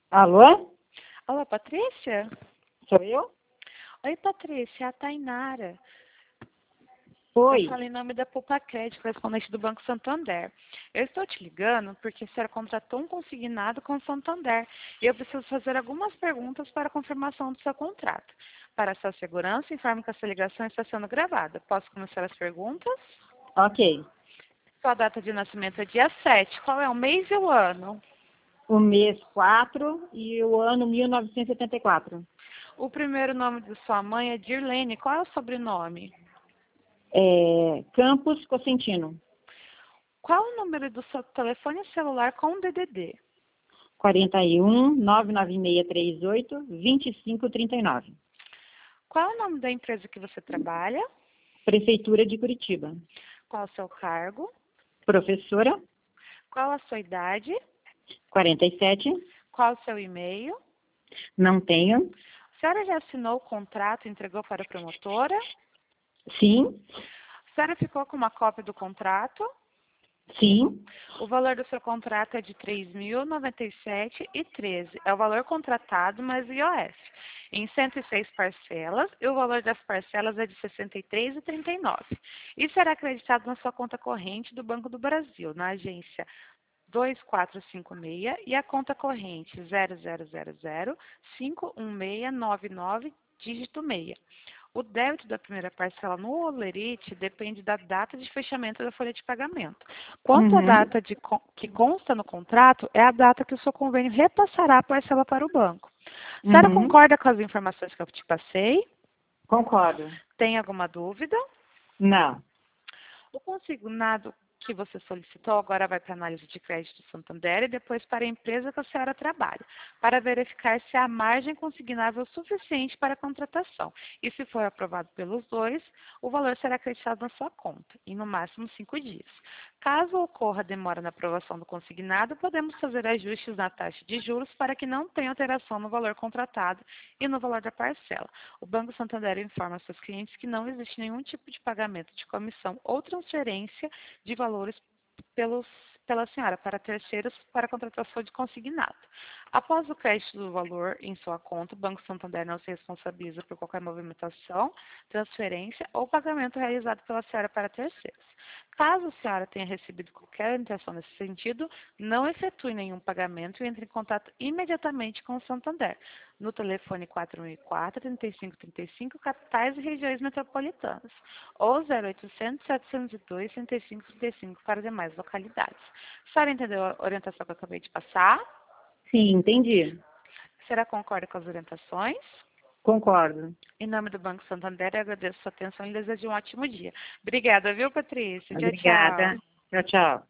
Alô? Olá, Patrícia? Sou eu? Oi, Patrícia, é a Tainara. Eu Oi. falo em nome da Poupa Crédito, correspondente do Banco Santander. Eu estou te ligando porque a senhora contratou um consignado com o Santander e eu preciso fazer algumas perguntas para a confirmação do seu contrato. Para sua segurança, informe que essa ligação está sendo gravada. Posso começar as perguntas? Ok. Sua data de nascimento é dia 7. Qual é o mês e o ano? O mês 4 e o ano 1974. O primeiro nome de sua mãe é Dirlene. Qual é o sobrenome? Campos Cosentino. Qual o número do seu telefone celular com DDD? 41 99638 2539. Qual é o nome da empresa que você trabalha? Prefeitura de Curitiba. Qual o seu cargo? Professora, Qual a sua idade? 47. Qual o seu e-mail? Não tenho. A senhora já assinou o contrato e entregou para a promotora? Sim. A senhora ficou com uma cópia do contrato? Sim. O valor do seu contrato é de R$ 3.097,13. É o valor contratado mais IOF, em 106 parcelas, e o valor das parcelas é de R$ 63,39. E será acreditado na sua conta corrente do Banco do Brasil, na agência 2456 e a conta corrente 0000-51699, dígito 6. O débito da primeira parcela no Olerite depende da data de fechamento da folha de pagamento. Quanto à Uhum. data que consta no contrato, é a data que o seu convênio repassará a parcela para o banco. A senhora Uhum. concorda com as informações que eu te passei? Concordo. Tem alguma dúvida? Não. O consignado que você solicitou agora vai para a análise de crédito Santander e depois para a empresa que a senhora trabalha, para verificar se há margem consignável suficiente para a contratação. E se for aprovado pelos dois, o valor será acreditado na sua conta, em no máximo 5 dias. Caso ocorra demora na aprovação do consignado, podemos fazer ajustes na taxa de juros para que não tenha alteração no valor contratado e no valor da parcela. O Banco Santander informa seus clientes que não existe nenhum tipo de pagamento de comissão ou transferência de valores pela senhora para terceiros para contratação de consignado. Após o crédito do valor em sua conta, o Banco Santander não se responsabiliza por qualquer movimentação, transferência ou pagamento realizado pela senhora para terceiros. Caso a senhora tenha recebido qualquer intenção nesse sentido, não efetue nenhum pagamento e entre em contato imediatamente com o Santander, no telefone 4004-3535, capitais e regiões metropolitanas, ou 0800-702-3535 para demais localidades. A senhora entendeu a orientação que eu acabei de passar? Sim, entendi. A senhora concorda com as orientações? Concordo. Em nome do Banco Santander, eu agradeço a sua atenção e desejo um ótimo dia. Obrigada, viu, Patrícia? Tchau, Obrigada. tchau. Tchau, tchau.